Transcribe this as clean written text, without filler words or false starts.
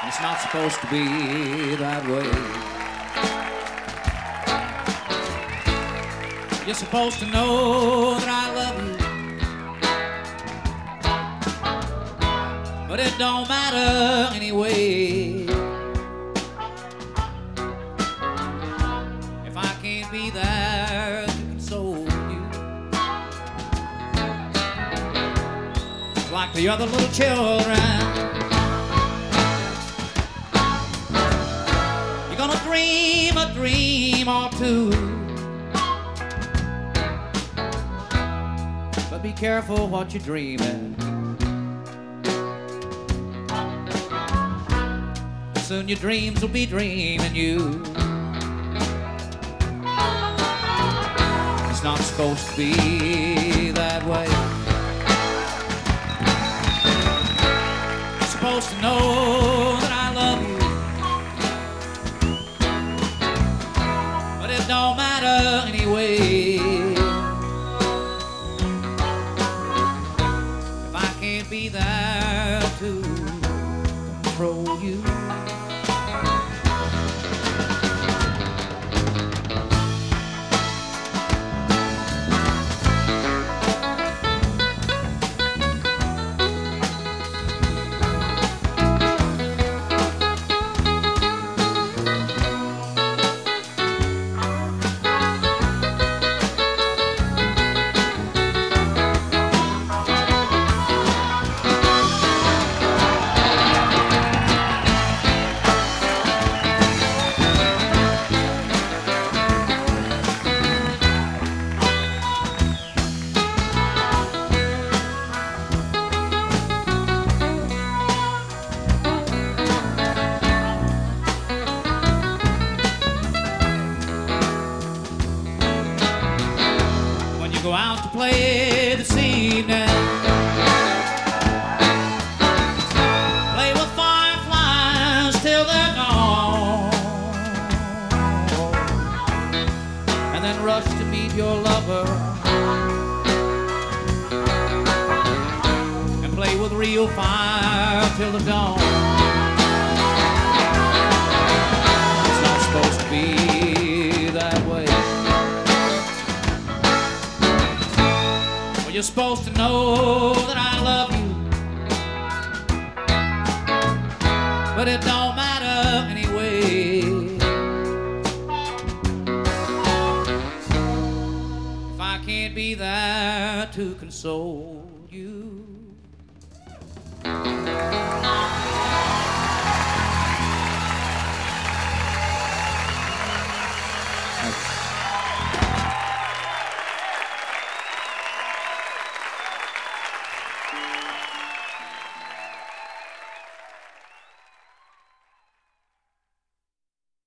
It's not supposed to be that way. You're supposed to know that I love you, but it don't matter anyway. If I can't be there to console you, like the other little children, you're gonna dream a dream or two, but be careful what you're dreaming. Soon your dreams will be dreaming you. It's not supposed to be that way. You're supposed to know that I love you, but it don't matter anyway. If I can't be there to control you, go out to play this evening, play with fireflies till they're gone, and then rush to meet your lover and play with real fire till the dawn. It's not supposed to be that way. You're supposed to know that I love you, but it don't matter anyway. If I can't be there to console you.